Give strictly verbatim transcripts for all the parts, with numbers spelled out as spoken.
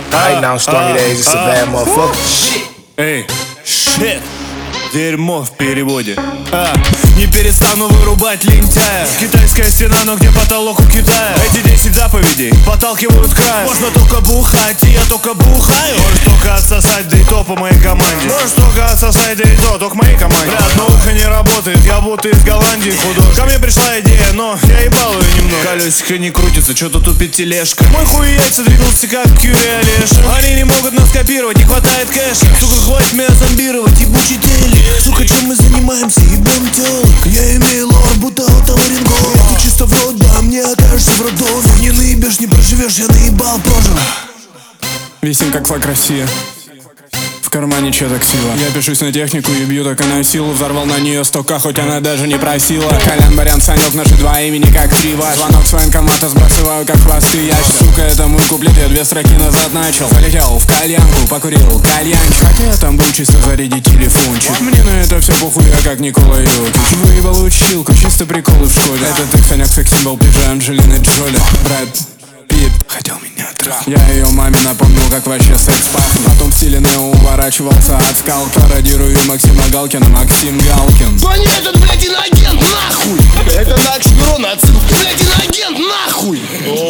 Right now, Stormy Days, it's a bad motherfucker. Эй, shit. Дерьмо в переводе. А, не перестану вырубать лентяя. Китайская стена, но где потолок у Китая? Эти десять заповедей подталкивают к краю. Можно только бухать, и я только бухаю. Можешь только отсосать, да и то по моей команде. Можешь только отсосать, да и то, только моей команде. Бля, одно ухо не работает, я будто из Голландии художник. Ко мне пришла идея, но я ебал ее немного. Колесико не крутится, что-то тупит тележка. Мой хуй яйца двигался как Кюри Олеша. Они не могут нас копировать, не хватает кэша. Сука, хватит меня зомбировать, ебучий телек. Сука, чем мы занимаемся, ебем телок. Я имею лор, будто отоларинголог. Я чисто в рот, да, мне окажешься в роддоме. Не наебешь, не проживешь, я наебал, прожил. Висим как флаг Россия. В кармане чья таксила. Я пишусь на технику и бью только на силу. Взорвал на нее стока, хоть она даже не просила. Колян, Барян, Санек, наши два имени как трива. Звонок с военкомата сбрасываю как хвосты ящик. Сука, это мой куплет, я две строки назад начал. Полетел в кальянку, покурил кальянчик. Хотя я там был чисто зарядить телефончик. Мне на это все похуй, я как Никола Йокич. Выебал училку, чисто приколы в школе. Это ты, Санек, секс-символ, пиджа Анджелины Джоли. Брэд Питт хотел меня трахнуть. Я ее маме напомнил, как вообще секс пахнет. Потом в стиле нео уворачивался от скал. Пародирую Максима Галкина, Максим Галкин. Тони, этот, блядь, иноагент, нахуй! Это на Оксюмирона отсылка. Блядь, иноагент, нахуй!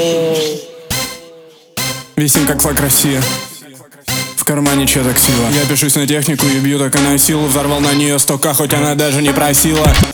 Висим как флаг Россия. В кармане чья таксила. Я пишусь на технику и бью только на силу. Взорвал на нее стока, хоть она даже не просила.